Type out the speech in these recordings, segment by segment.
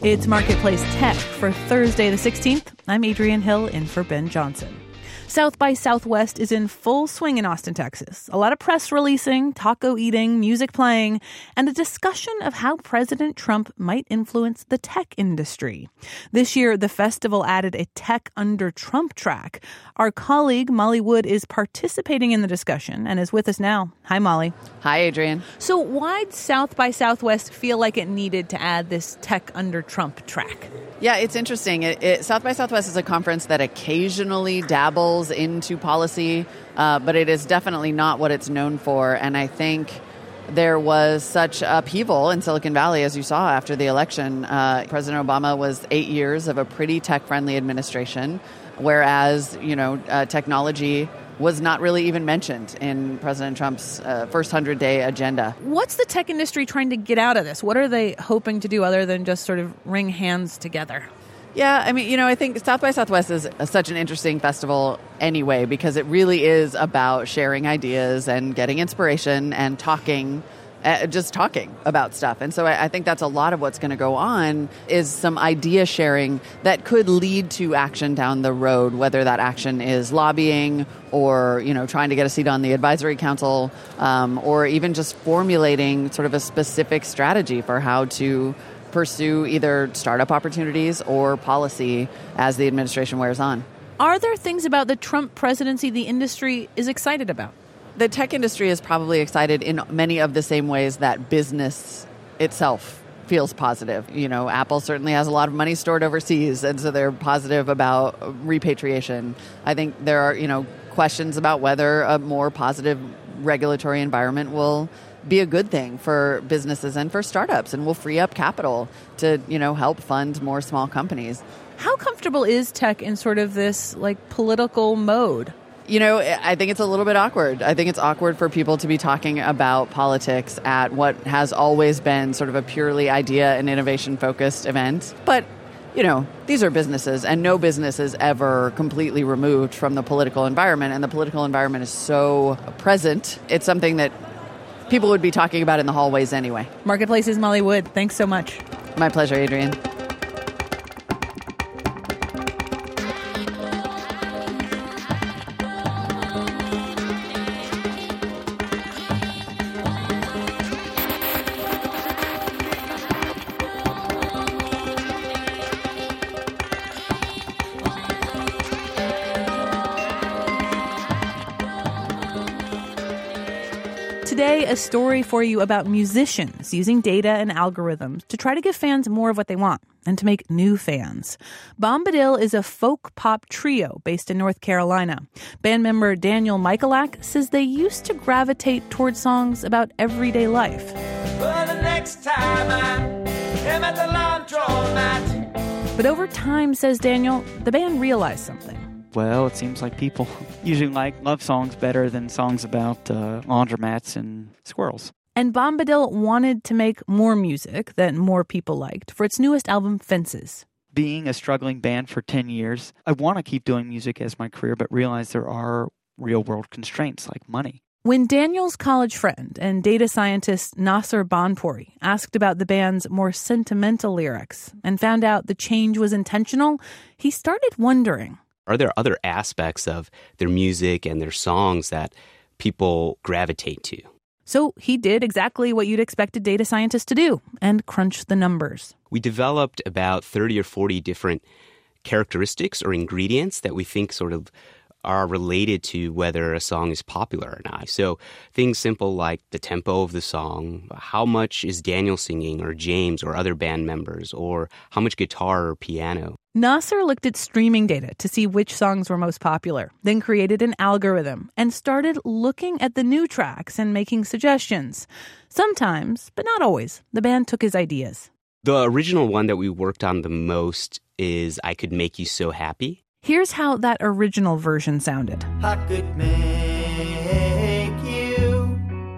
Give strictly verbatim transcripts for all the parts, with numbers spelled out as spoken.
It's Marketplace Tech for Thursday the sixteenth. I'm Adrienne Hill in for Ben Johnson. South by Southwest is in full swing in Austin, Texas. A lot of press releasing, taco eating, music playing, and a discussion of how President Trump might influence the tech industry. This year, the festival added a Tech Under Trump track. Our colleague, Molly Wood, is participating in the discussion and is with us now. Hi, Molly. Hi, Adrienne. So why'd South by Southwest feel like it needed to add this Tech Under Trump track? Yeah, it's interesting. It, it, South by Southwest is a conference that occasionally dabbles into policy, uh, but it is definitely not what it's known for. And I think there was such upheaval in Silicon Valley, as you saw after the election. Uh, President Obama was eight years of a pretty tech-friendly administration, whereas, you know, uh, technology was not really even mentioned in President Trump's uh, first hundred-day agenda. What's the tech industry trying to get out of this? What are they hoping to do other than just sort of wring hands together? Yeah, I mean, you know, I think South by Southwest is a, such an interesting festival anyway, because it really is about sharing ideas and getting inspiration and talking, uh, just talking about stuff. And so I, I think that's a lot of what's going to go on is some idea sharing that could lead to action down the road, whether that action is lobbying or, you know, trying to get a seat on the advisory council, um, or even just formulating sort of a specific strategy for how to pursue either startup opportunities or policy as the administration wears on. Are there things about the Trump presidency the industry is excited about? The tech industry is probably excited in many of the same ways that business itself feels positive. You know, Apple certainly has a lot of money stored overseas, and so they're positive about repatriation. I think there are, you know, questions about whether a more positive regulatory environment will be a good thing for businesses and for startups and will free up capital to, you know, help fund more small companies. How comfortable is tech in sort of this, like, political mode? You know, I think it's a little bit awkward. I think it's awkward for people to be talking about politics at what has always been sort of a purely idea and innovation-focused event. But, you know, these are businesses, and no business is ever completely removed from the political environment, and the political environment is so present. It's something that people would be talking about in the hallways anyway. Marketplace's Molly Wood. Thanks so much. My pleasure, Adrienne. Today, a story for you about musicians using data and algorithms to try to give fans more of what they want and to make new fans. Bombadil is a folk pop trio based in North Carolina. Band member Daniel Michalak says they used to gravitate towards songs about everyday life. Well, the next time I am at the laundromat. But over time, says Daniel, the band realized something. Well, it seems like people usually like love songs better than songs about uh, laundromats and squirrels. And Bombadil wanted to make more music that more people liked for its newest album, Fences. Being a struggling band for ten years, I want to keep doing music as my career, but realize there are real-world constraints like money. When Daniel's college friend and data scientist Nasser Bonpori asked about the band's more sentimental lyrics and found out the change was intentional, he started wondering, are there other aspects of their music and their songs that people gravitate to? So he did exactly what you'd expect a data scientist to do and crunch the numbers. We developed about thirty or forty different characteristics or ingredients that we think sort of are related to whether a song is popular or not. So things simple like the tempo of the song, how much is Daniel singing or James or other band members, or how much guitar or piano. Nasser looked at streaming data to see which songs were most popular, then created an algorithm and started looking at the new tracks and making suggestions. Sometimes, but not always, the band took his ideas. The original one that we worked on the most is I Could Make You So Happy. Here's how that original version sounded. I could make you,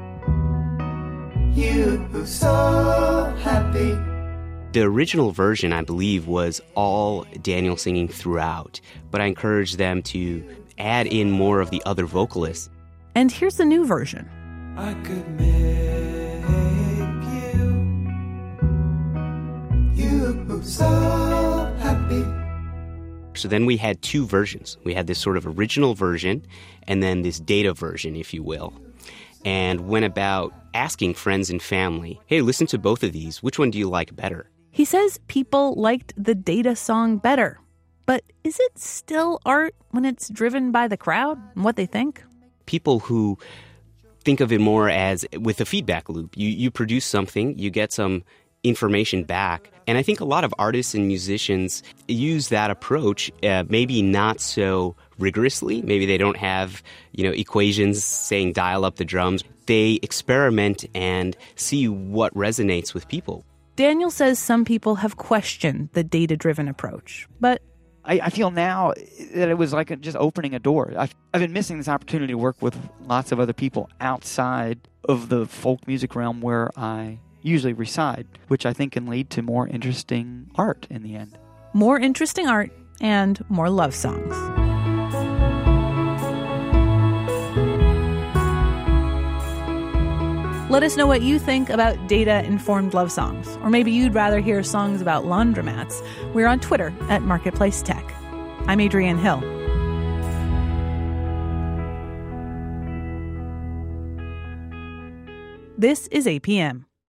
you so happy. The original version, I believe, was all Daniel singing throughout, but I encouraged them to add in more of the other vocalists. And here's the new version. I could make you, you so happy. So then we had two versions. We had this sort of original version and then this data version, if you will, and went about asking friends and family, hey, listen to both of these. Which one do you like better? He says people liked the data song better. But is it still art when it's driven by the crowd and what they think? People who think of it more as with a feedback loop. You you produce something, you get some information back. And I think a lot of artists and musicians use that approach, uh, maybe not so rigorously. Maybe they don't have, you know, equations saying dial up the drums. They experiment and see what resonates with people. Daniel says some people have questioned the data-driven approach, but I, I feel now that it was like a, just opening a door. I've, I've been missing this opportunity to work with lots of other people outside of the folk music realm where I usually reside, which I think can lead to more interesting art in the end. More interesting art and more love songs. Let us know what you think about data-informed love songs. Or maybe you'd rather hear songs about laundromats. We're on Twitter at Marketplace Tech. I'm Adrienne Hill. This is A P M.